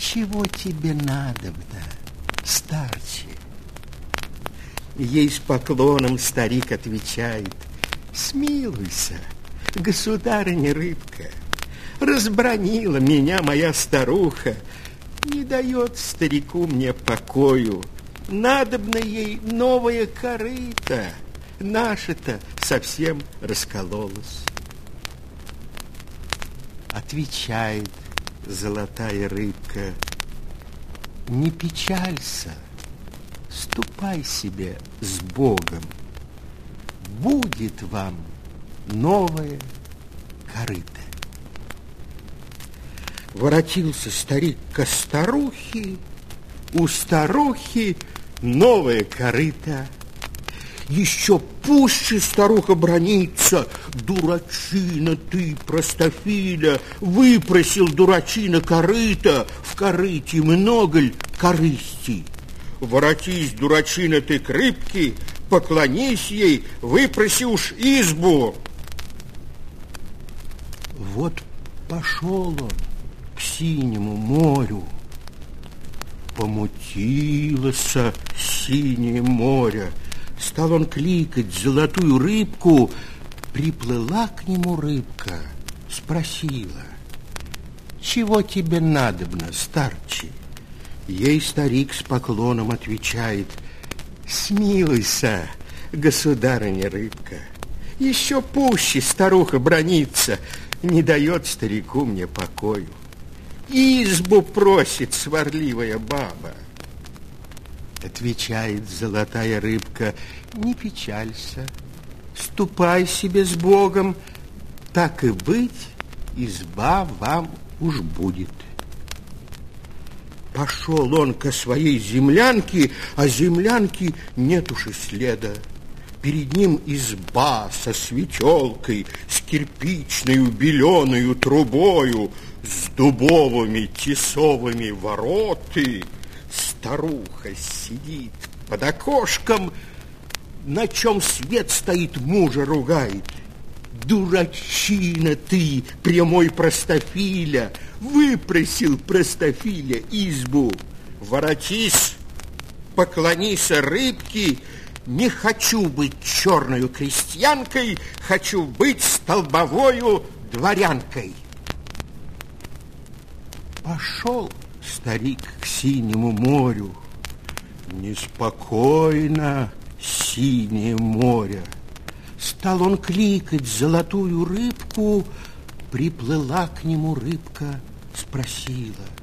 чего тебе надобно, старче? Ей с поклоном старик отвечает: смилуйся, государыня рыбка, разбранила меня моя старуха, не дает старику мне покою. Надобно ей новое корыто, наше-то совсем раскололось. Отвечает золотая рыбка: не печалься, ступай себе с Богом, будет вам новое корыто. Воротился старик ко старухе, у старухи новое корыто. Еще пуще старуха бранится: дурачина ты, простофиля, выпросил дурачина корыто, в корыте много ль корысти? Воротись, дурачина ты, к рыбке, поклонись ей, выпроси уж избу. Вот пошел он к синему морю. Помутилось синее море. Стал он кликать золотую рыбку. Приплыла к нему рыбка, спросила: чего тебе надобно, старче? Ей старик с поклоном отвечает: смилуйся, государыня рыбка, еще пуще старуха бранится, не дает старику мне покою. Избу просит сварливая баба. Отвечает золотая рыбка: не печалься, ступай себе с Богом, так и быть, изба вам уж будет. Пошел он ко своей землянке, а землянки нет уж и следа. Перед ним изба со светелкой, с кирпичной беленою трубою, с дубовыми тесовыми вороты. Старуха сидит под окошком, на чем свет стоит, мужа ругает: дурачина ты, прямой простофиля, выпросил простофиля избу. Воротись, поклонись рыбке, не хочу быть черною крестьянкой, хочу быть столбовою дворянкой. Пошел старик к синему морю. Неспокойно синее море. Стал он кликать золотую рыбку. Приплыла к нему рыбка, спросила: